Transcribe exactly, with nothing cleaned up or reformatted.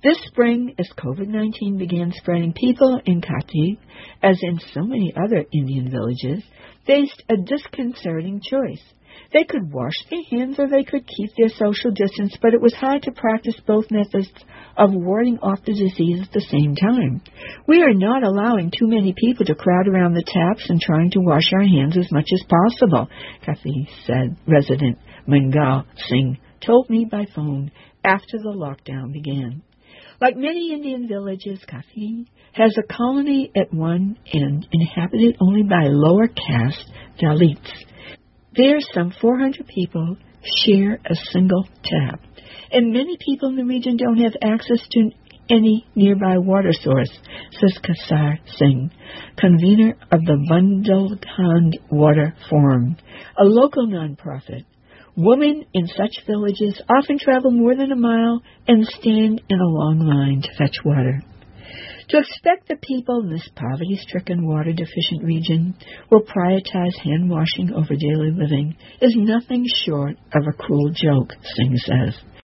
This spring, as COVID nineteen began spreading, people in Kati, as in so many other Indian villages, faced a disconcerting choice. They could wash their hands or they could keep their social distance, but it was hard to practice both methods of warding off the disease at the same time. We are not allowing too many people to crowd around the taps and trying to wash our hands as much as possible, Kathy said. Resident Mangal Singh told me by phone after the lockdown began. Like many Indian villages, Kathi has a colony at one end inhabited only by lower caste Dalits. There, some four hundred people share a single tap, and many people in the region don't have access to any nearby water source, says Kasar Singh, convener of the Bundelkhand Water Forum, a local nonprofit. Women in such villages often travel more than a mile and stand in a long line to fetch water. To expect the people in this poverty-stricken, water-deficient region will prioritize hand-washing over daily living is nothing short of a cruel joke, Singh says.